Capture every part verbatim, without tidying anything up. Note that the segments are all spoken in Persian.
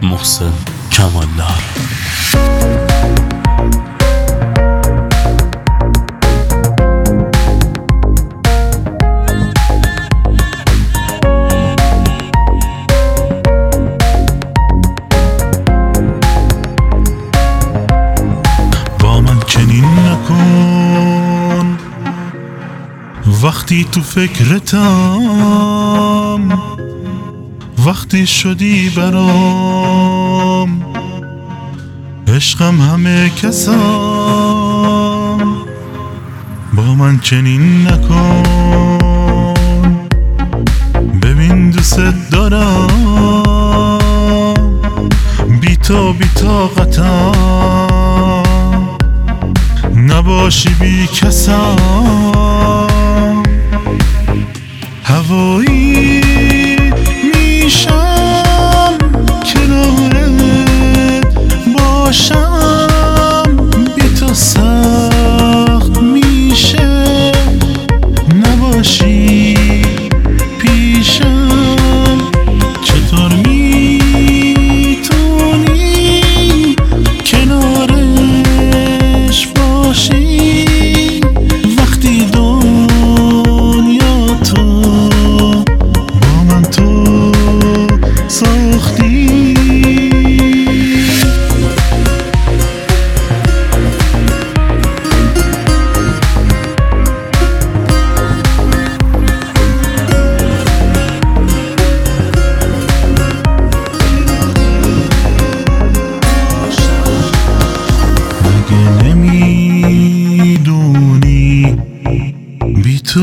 محسن کمالدار. با من چنین نکن وقتی تو فکرتم، وقتی شدی برام عشقم همه کسام. با من چنین نکن، ببین دوست دارم، بی تو بی طاقتم، نباشی بی کسام. هوایی میشم کنارت باشم، بی تو سخت میشه نباشی پیشم. چطور میتونی کنارش باشی وقتی دنیا تو با من تو ساختی؟ نمیدونی بی تو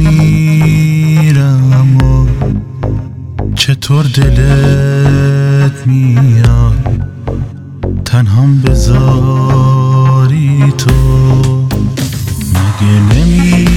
میمیرم و چطور دلت میاد تنهام بذاری تو. مگه نمی